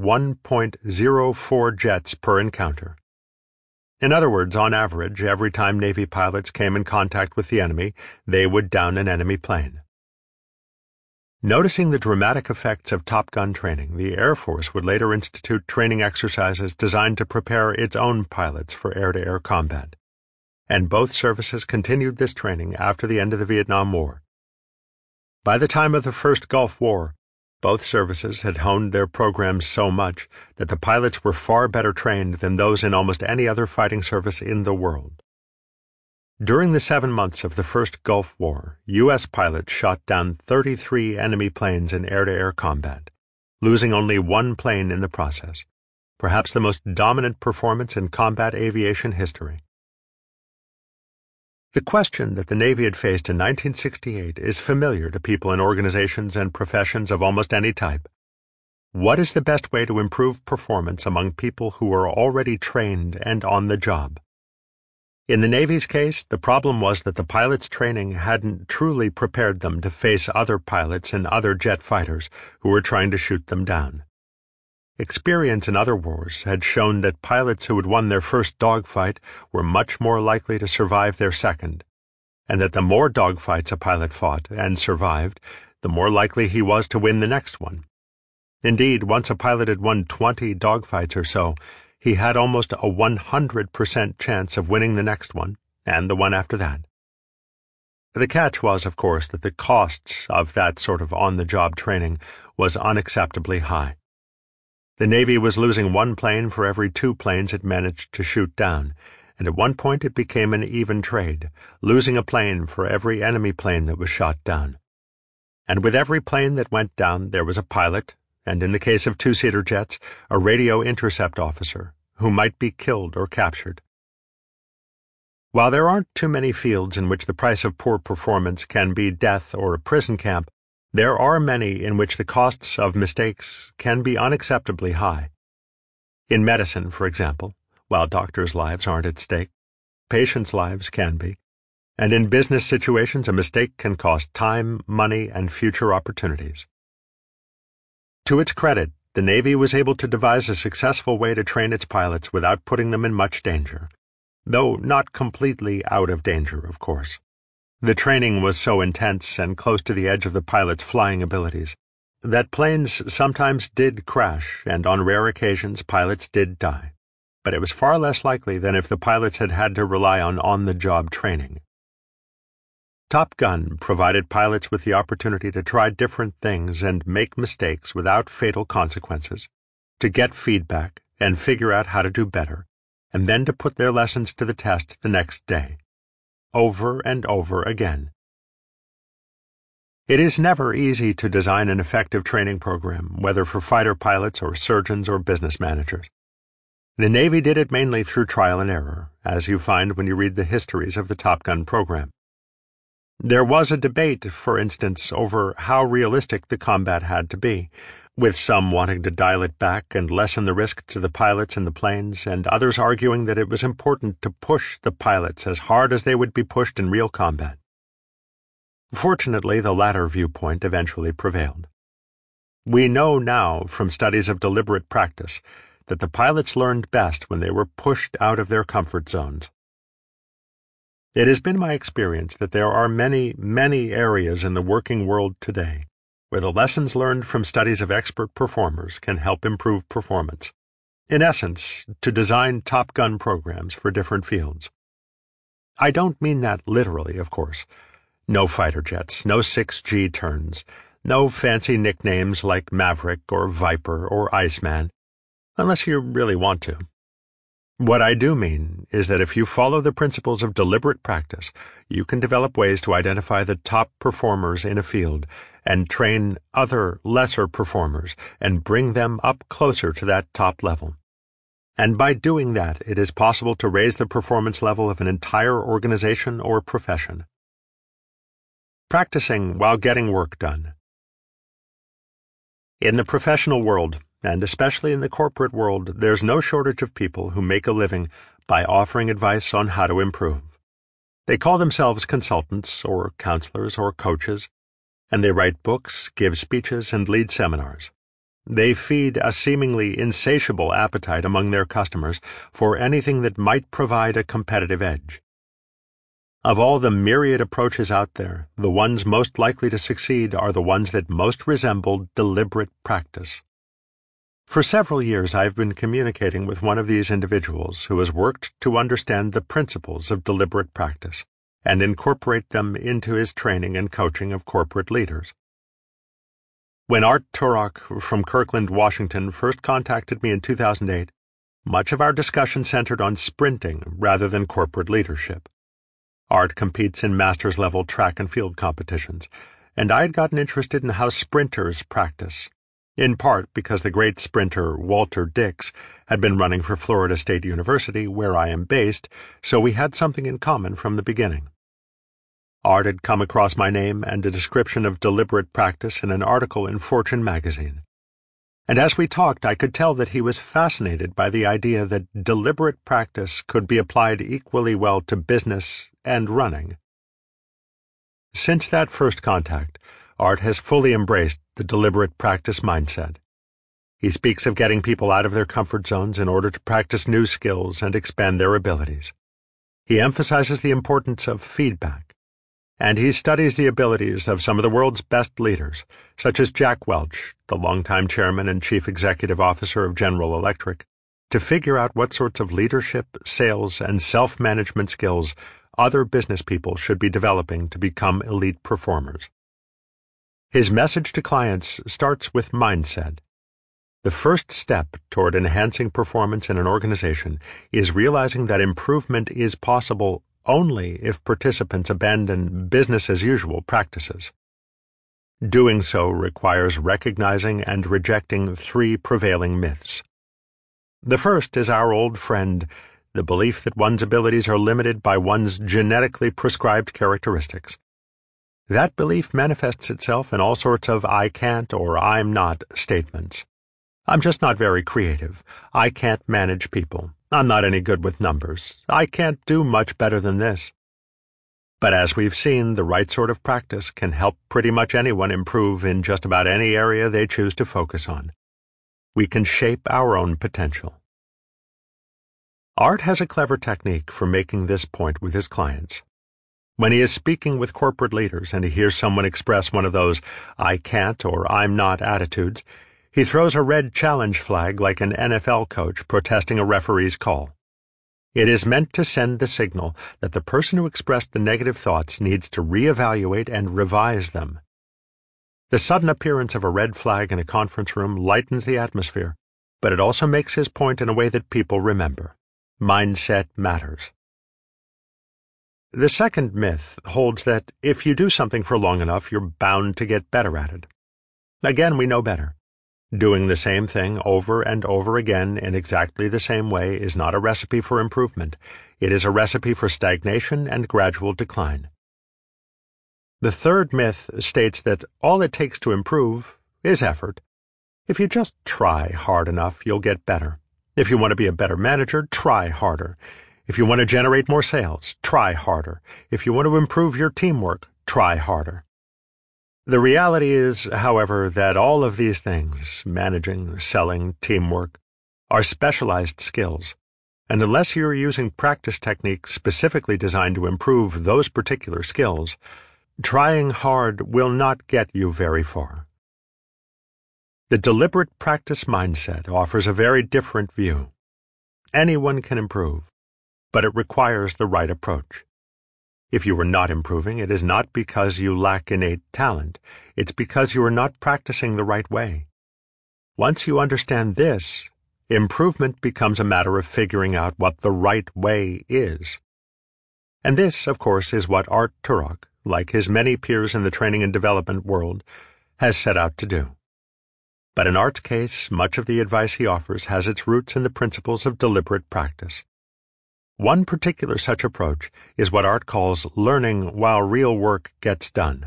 1.04 jets per encounter. In other words, on average, every time Navy pilots came in contact with the enemy, they would down an enemy plane. Noticing the dramatic effects of Top Gun training, the Air Force would later institute training exercises designed to prepare its own pilots for air-to-air combat. And both services continued this training after the end of the Vietnam War. By the time of the first Gulf War, both services had honed their programs so much that the pilots were far better trained than those in almost any other fighting service in the world. During the 7 months of the first Gulf War, U.S. pilots shot down 33 enemy planes in air-to-air combat, losing only 1 plane in the process, perhaps the most dominant performance in combat aviation history. The question that the Navy had faced in 1968 is familiar to people in organizations and professions of almost any type. What is the best way to improve performance among people who are already trained and on the job? In the Navy's case, the problem was that the pilots' training hadn't truly prepared them to face other pilots and other jet fighters who were trying to shoot them down. Experience in other wars had shown that pilots who had won their first dogfight were much more likely to survive their second, and that the more dogfights a pilot fought and survived, the more likely he was to win the next one. Indeed, once a pilot had won 20 dogfights or so, he had almost a 100% chance of winning the next one, and the one after that. The catch was, of course, that the costs of that sort of on-the-job training was unacceptably high. The Navy was losing 1 plane for every 2 planes it managed to shoot down, and at one point it became an even trade, losing a plane for every enemy plane that was shot down. And with every plane that went down, there was a pilot, and in the case of 2-seater jets, a radio intercept officer, who might be killed or captured. While there aren't too many fields in which the price of poor performance can be death or a prison camp, there are many in which the costs of mistakes can be unacceptably high. In medicine, for example, while doctors' lives aren't at stake, patients' lives can be, and in business situations a mistake can cost time, money, and future opportunities. To its credit, the Navy was able to devise a successful way to train its pilots without putting them in much danger, though not completely out of danger, of course. The training was so intense and close to the edge of the pilot's flying abilities that planes sometimes did crash, and on rare occasions pilots did die, but it was far less likely than if the pilots had had to rely on-the-job training. Top Gun provided pilots with the opportunity to try different things and make mistakes without fatal consequences, to get feedback and figure out how to do better, and then to put their lessons to the test the next day, over and over again. It is never easy to design an effective training program, whether for fighter pilots or surgeons or business managers. The Navy did it mainly through trial and error, as you find when you read the histories of the Top Gun program. There was a debate, for instance, over how realistic the combat had to be, with some wanting to dial it back and lessen the risk to the pilots and the planes, and others arguing that it was important to push the pilots as hard as they would be pushed in real combat. Fortunately, the latter viewpoint eventually prevailed. We know now from studies of deliberate practice that the pilots learned best when they were pushed out of their comfort zones. It has been my experience that there are many, many areas in the working world today where the lessons learned from studies of expert performers can help improve performance. In essence, to design Top Gun programs for different fields. I don't mean that literally, of course. No fighter jets, no 6G turns, no fancy nicknames like Maverick or Viper or Iceman, unless you really want to. What I do mean is that if you follow the principles of deliberate practice, you can develop ways to identify the top performers in a field and train other lesser performers and bring them up closer to that top level. And by doing that, it is possible to raise the performance level of an entire organization or profession. Practicing while getting work done. In the professional world, and especially in the corporate world, there's no shortage of people who make a living by offering advice on how to improve. They call themselves consultants or counselors or coaches, and they write books, give speeches, and lead seminars. They feed a seemingly insatiable appetite among their customers for anything that might provide a competitive edge. Of all the myriad approaches out there, the ones most likely to succeed are the ones that most resemble deliberate practice. For several years I've been communicating with one of these individuals who has worked to understand the principles of deliberate practice and incorporate them into his training and coaching of corporate leaders. When Art Turok from Kirkland, Washington first contacted me in 2008, much of our discussion centered on sprinting rather than corporate leadership. Art competes in masters-level track and field competitions, and I had gotten interested in how sprinters practice, in part because the great sprinter Walter Dix had been running for Florida State University, where I am based, so we had something in common from the beginning. Art had come across my name and a description of deliberate practice in an article in Fortune magazine. And as we talked, I could tell that he was fascinated by the idea that deliberate practice could be applied equally well to business and running. Since that first contact, Art has fully embraced the deliberate practice mindset. He speaks of getting people out of their comfort zones in order to practice new skills and expand their abilities. He emphasizes the importance of feedback, and he studies the abilities of some of the world's best leaders, such as Jack Welch, the longtime chairman and chief executive officer of General Electric, to figure out what sorts of leadership, sales, and self-management skills other business people should be developing to become elite performers. His message to clients starts with mindset. The first step toward enhancing performance in an organization is realizing that improvement is possible only if participants abandon business-as-usual practices. Doing so requires recognizing and rejecting three prevailing myths. The first is our old friend, the belief that one's abilities are limited by one's genetically prescribed characteristics. That belief manifests itself in all sorts of I can't or I'm not statements. I'm just not very creative. I can't manage people. I'm not any good with numbers. I can't do much better than this. But as we've seen, the right sort of practice can help pretty much anyone improve in just about any area they choose to focus on. We can shape our own potential. Art has a clever technique for making this point with his clients. When he is speaking with corporate leaders and he hears someone express one of those I can't or I'm not attitudes, he throws a red challenge flag like an NFL coach protesting a referee's call. It is meant to send the signal that the person who expressed the negative thoughts needs to reevaluate and revise them. The sudden appearance of a red flag in a conference room lightens the atmosphere, but it also makes his point in a way that people remember. Mindset matters. The second myth holds that if you do something for long enough, you're bound to get better at it. Again, we know better. Doing the same thing over and over again in exactly the same way is not a recipe for improvement. It is a recipe for stagnation and gradual decline. The third myth states that all it takes to improve is effort. If you just try hard enough, you'll get better. If you want to be a better manager, try harder. If you want to generate more sales, try harder. If you want to improve your teamwork, try harder. The reality is, however, that all of these things, managing, selling, teamwork, are specialized skills, and unless you're using practice techniques specifically designed to improve those particular skills, trying hard will not get you very far. The deliberate practice mindset offers a very different view. Anyone can improve, but it requires the right approach. If you are not improving, it is not because you lack innate talent. It's because you are not practicing the right way. Once you understand this, improvement becomes a matter of figuring out what the right way is. And this, of course, is what Art Turock, like his many peers in the training and development world, has set out to do. But in Art's case, much of the advice he offers has its roots in the principles of deliberate practice. One particular such approach is what Art calls learning while real work gets done.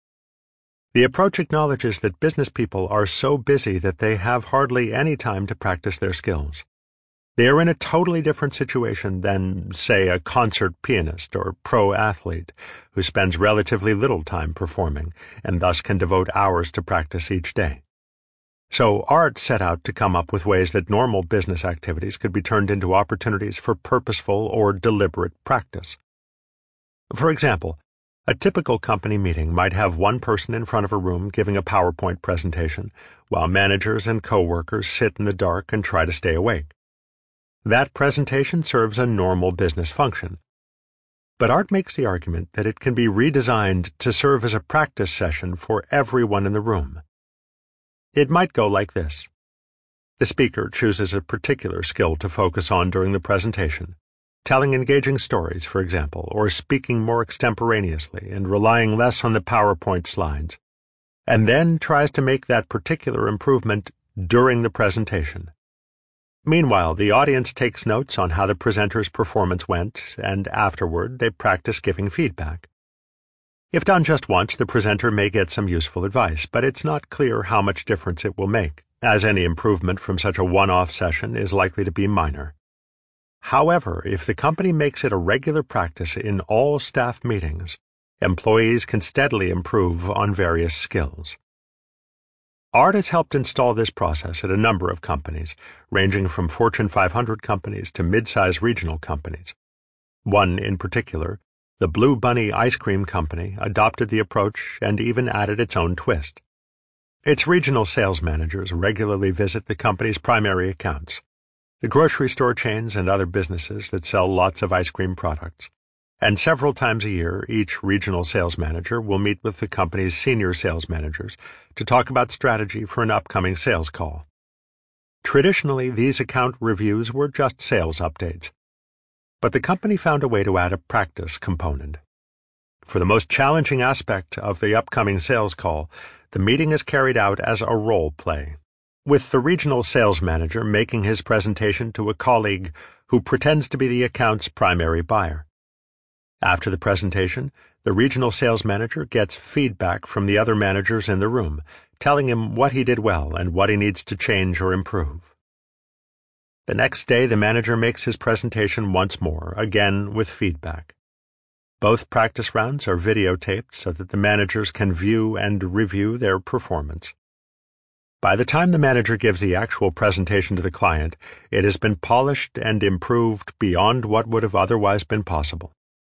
The approach acknowledges that business people are so busy that they have hardly any time to practice their skills. They are in a totally different situation than, say, a concert pianist or pro athlete who spends relatively little time performing and thus can devote hours to practice each day. So Art set out to come up with ways that normal business activities could be turned into opportunities for purposeful or deliberate practice. For example, a typical company meeting might have one person in front of a room giving a PowerPoint presentation, while managers and coworkers sit in the dark and try to stay awake. That presentation serves a normal business function. But Art makes the argument that it can be redesigned to serve as a practice session for everyone in the room. It might go like this. The speaker chooses a particular skill to focus on during the presentation, telling engaging stories, for example, or speaking more extemporaneously and relying less on the PowerPoint slides, and then tries to make that particular improvement during the presentation. Meanwhile, the audience takes notes on how the presenter's performance went, and afterward they practice giving feedback. If done just once, the presenter may get some useful advice, but it's not clear how much difference it will make, as any improvement from such a one-off session is likely to be minor. However, if the company makes it a regular practice in all staff meetings, employees can steadily improve on various skills. Art has helped install this process at a number of companies, ranging from Fortune 500 companies to mid-size regional companies. One in particular, the Blue Bunny Ice Cream Company, adopted the approach and even added its own twist. Its regional sales managers regularly visit the company's primary accounts, the grocery store chains and other businesses that sell lots of ice cream products, and several times a year each regional sales manager will meet with the company's senior sales managers to talk about strategy for an upcoming sales call. Traditionally, these account reviews were just sales updates, but the company found a way to add a practice component. For the most challenging aspect of the upcoming sales call, the meeting is carried out as a role play, with the regional sales manager making his presentation to a colleague who pretends to be the account's primary buyer. After the presentation, the regional sales manager gets feedback from the other managers in the room, telling him what he did well and what he needs to change or improve. The next day, the manager makes his presentation once more, again with feedback. Both practice rounds are videotaped so that the managers can view and review their performance. By the time the manager gives the actual presentation to the client, it has been polished and improved beyond what would have otherwise been possible.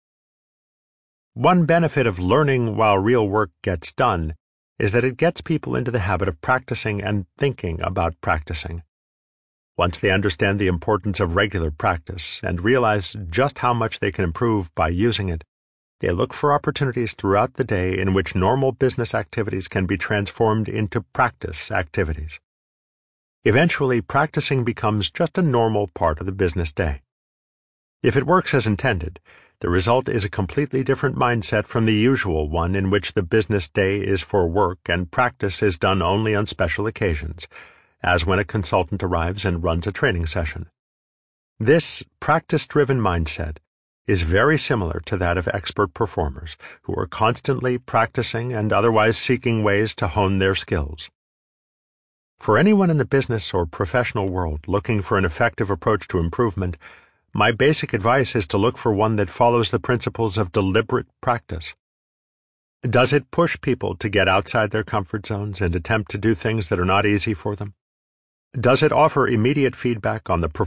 One benefit of learning while real work gets done is that it gets people into the habit of practicing and thinking about practicing. Once they understand the importance of regular practice and realize just how much they can improve by using it, they look for opportunities throughout the day in which normal business activities can be transformed into practice activities. Eventually, practicing becomes just a normal part of the business day. If it works as intended, the result is a completely different mindset from the usual one in which the business day is for work and practice is done only on special occasions, as when a consultant arrives and runs a training session. This practice-driven mindset is very similar to that of expert performers who are constantly practicing and otherwise seeking ways to hone their skills. For anyone in the business or professional world looking for an effective approach to improvement, my basic advice is to look for one that follows the principles of deliberate practice. Does it push people to get outside their comfort zones and attempt to do things that are not easy for them? Does it offer immediate feedback on the